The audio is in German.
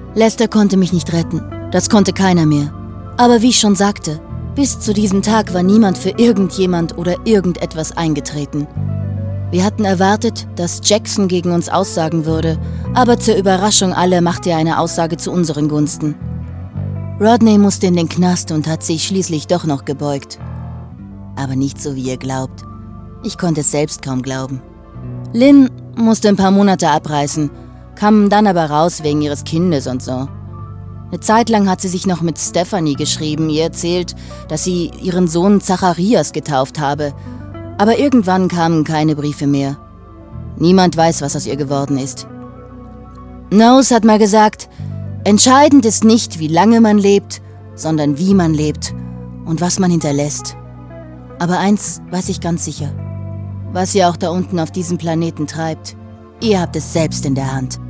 Lester konnte mich nicht retten. Das konnte keiner mehr. Aber wie ich schon sagte, bis zu diesem Tag war niemand für irgendjemand oder irgendetwas eingetreten. Wir hatten erwartet, dass Jackson gegen uns aussagen würde, aber zur Überraschung aller machte er eine Aussage zu unseren Gunsten. Rodney musste in den Knast und hat sich schließlich doch noch gebeugt. Aber nicht so, wie ihr glaubt. Ich konnte es selbst kaum glauben. Lynn musste ein paar Monate abreißen, kam dann aber raus wegen ihres Kindes und so. Eine Zeit lang hat sie sich noch mit Stephanie geschrieben, ihr erzählt, dass sie ihren Sohn Zacharias getauft habe. Aber irgendwann kamen keine Briefe mehr. Niemand weiß, was aus ihr geworden ist. Nose hat mal gesagt, entscheidend ist nicht, wie lange man lebt, sondern wie man lebt und was man hinterlässt. Aber eins weiß ich ganz sicher. Was ihr auch da unten auf diesem Planeten treibt, ihr habt es selbst in der Hand.